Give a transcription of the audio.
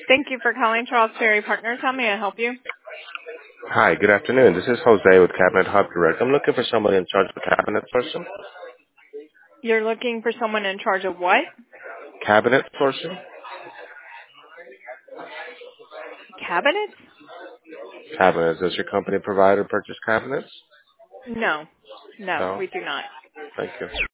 Thank you for calling Charles Ferry Partners. How may I help you? Hi, good afternoon. This is Jose with Cabinet Hub Direct. I'm looking for someone in charge of the cabinet person. You're looking for someone in charge of what? Cabinet person? Cabinets? Cabinets. Does your company provide or purchase cabinets? No. No, No? we do not. Thank you.